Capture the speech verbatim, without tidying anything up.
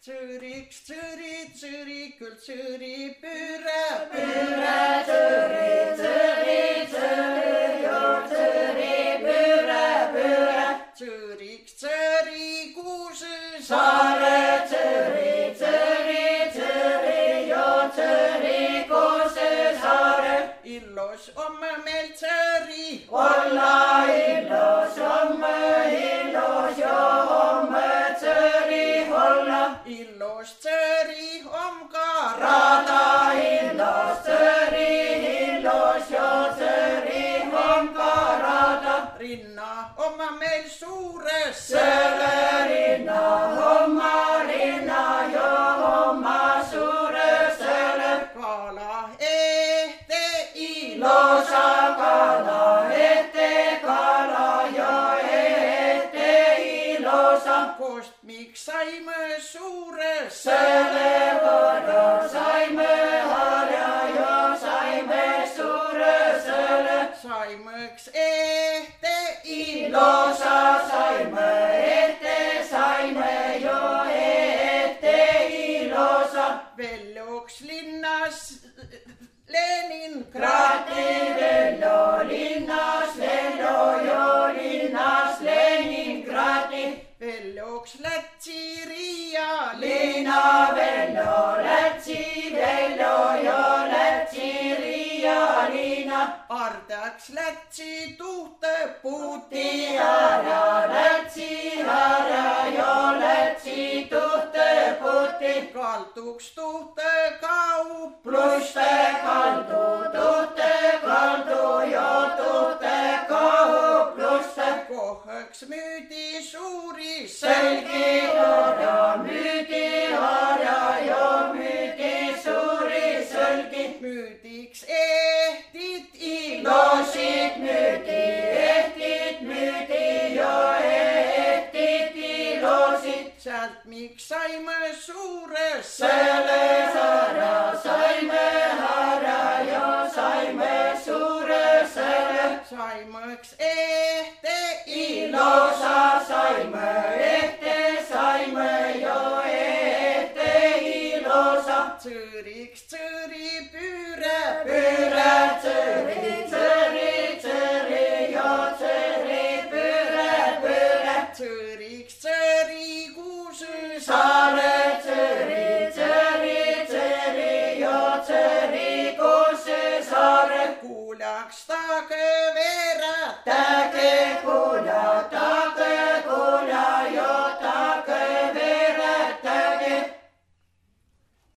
Tsõriks, tsõri, tsõri, küll tsõri, püre, püre, tsõri, tsõri, tsõri, jo tsõri, püre, püre. Tsõriks, tsõri, kuuse saare, tsõri, tsõri, tsõri, jo tsõri, kuuse saare. Illos on meil tsõri olla, illos on illos jo homme tsõri olla. Illos tsõri on ka rada, illos tsõri, illos jo tsõri on ka rada. Rinna on meil suures selle rinna homma, rinna jo homma suures selle. Kala ehte ilosa kala ette, kala jo ette ilosa. Kost miks saime suures selle võrra saime harja jo saime suures selle. Saimeks ehte ilosa saime ette, saime jo ette ilosa. Veljoks linnas Leningradi, Veljo linnas, Veljo jo linnas Leningradi. Veljoks Lätsi Riia Liina, Veljo Lätsi, Veljo jo Lätsi Riia liina. Ardaks Lätsi tuhte puuti harja, Lätsi harja jo Lätsi tuhte puuti. Kalduks tuhte kaup pluste kaldu, tuhte kaldu jo tuhte kaup pluste. Kohaks müüdi suuri selgi harja, müüdi harja jo müüdi suuri selgi. Müüdiks ehtit ilosid müüdi, ehtit müüdi jo ehtit ilosid. Sealt miks saime suures selle harja saime harja jo saime suures selle. Saimeks ehte ilosa saime ehte, saime jo ehte ilosa. Tsõriks tsõri püre, püre, tsõri, tsõri, tsõri, jo tsõri, püre, püre. Tsõriks tsõri kuuse saare.